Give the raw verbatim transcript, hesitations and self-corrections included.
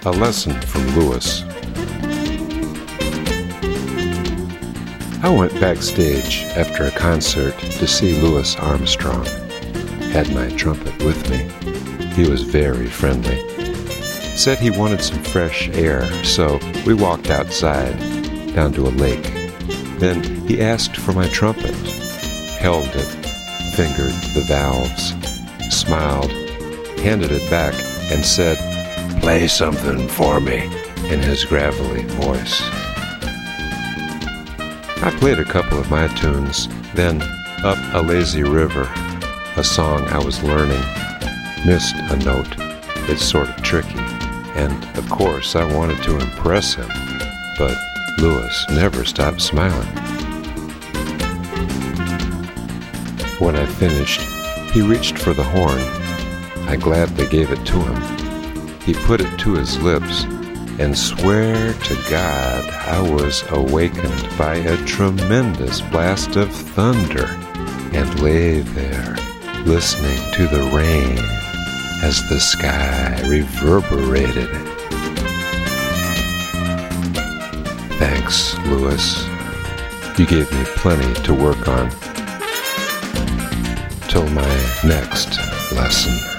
A lesson from Louis. I went backstage after a concert to see Louis Armstrong. Had my trumpet with me. He was very friendly. Said he wanted some fresh air, so we walked outside, down to a lake. Then he asked for my trumpet, held it, fingered the valves, smiled, handed it back, and said, "Play something for me," in his gravelly voice. I played a couple of my tunes, then Up a Lazy River, a song I was learning, missed a note. It's sort of tricky, and of course I wanted to impress him, but Louis never stopped smiling. When I finished, he reached for the horn. I gladly gave it to him. He put it to his lips, and swear to God I was awakened by a tremendous blast of thunder, and lay there, listening to the rain as the sky reverberated. Thanks, Louis. You gave me plenty to work on. Till my next lesson.